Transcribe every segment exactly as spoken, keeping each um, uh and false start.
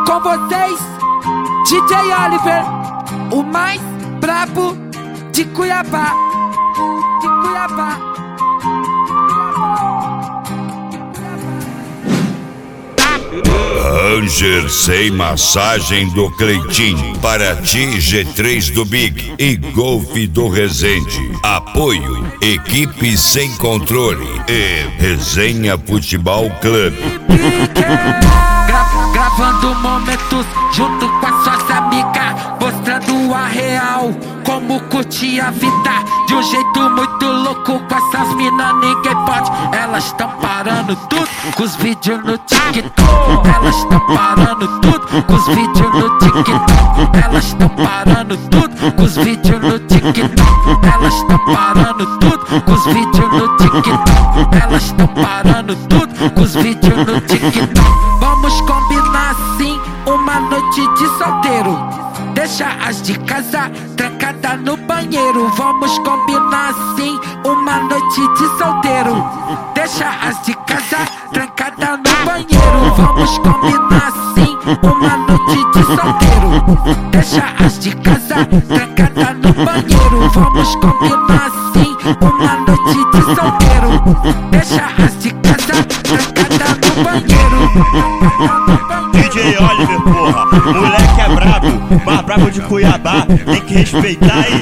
Com vocês, D J Oliver, o mais brabo de Cuiabá, de Cuiabá. Ranger sem massagem do Cleitinho, Paraty G três do Big e Golf do Resende. Apoio Equipe Sem Controle e Resenha Futebol Clube. Gra gravando momentos junto com as suas amigas, mostrando a real, como curtir a vida de um jeito muito louco. Com essas minas ninguém pode, elas tão parando tudo com os vídeos no TikTok. Elas tão parando tudo com os vídeos no TikTok. Elas tão parando tudo com os vídeos no TikTok. Elas tão parando tudo com os vídeos no TikTok. Elas tão parando tudo com os vídeos no TikTok. Vamos combinar assim uma noite de solteiro. Deixa as de casa trancada no banheiro. Vamos combinar assim uma noite de solteiro. Deixa as de casa trancada no banheiro. Vamos combinar assim uma noite de solteiro. Deixa as de casa trancada no banheiro. Vamos combinar assim uma noite de solteiro. Deixa as de casa trancada no banheiro. D J Oliver, porra, moleque é brabo, mais brabo de Cuiabá, tem que respeitar aí.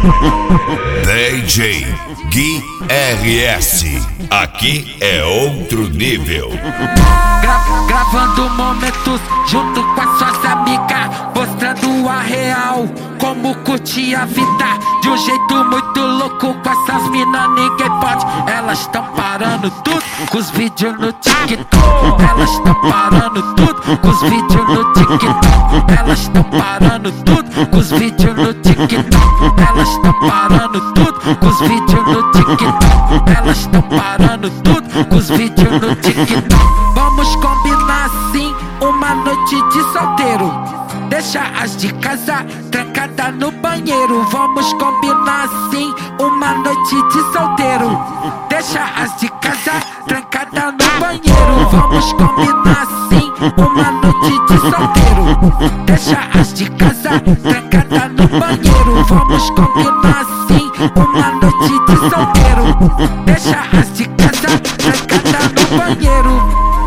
D J Gui R S, aqui é outro nível. Gra gravando momentos junto com as suas amigas, mostrando a real, como curtir a vida de um jeito muito louco. Com essas minas ninguém pode, elas tão parando tudo com os vídeos no TikTok. Elas tão parando tudo com os vídeos no TikTok. Elas tão parando tudo com os vídeos no TikTok. Elas tão parando tudo com os vídeos no TikTok. Elas tão parando tudo com os vídeos no TikTok. Vamos combinar assim uma noite de solteiro. Deixa as de casa trancada no banheiro. Vamos combinar assim uma noite de solteiro. Deixa as de casa trancada no banheiro. Vamos combinar assim uma noite de solteiro. Deixa as de casa trancada no banheiro. Vamos combinar assim uma noite de solteiro. Deixa as de casa trancada no banheiro.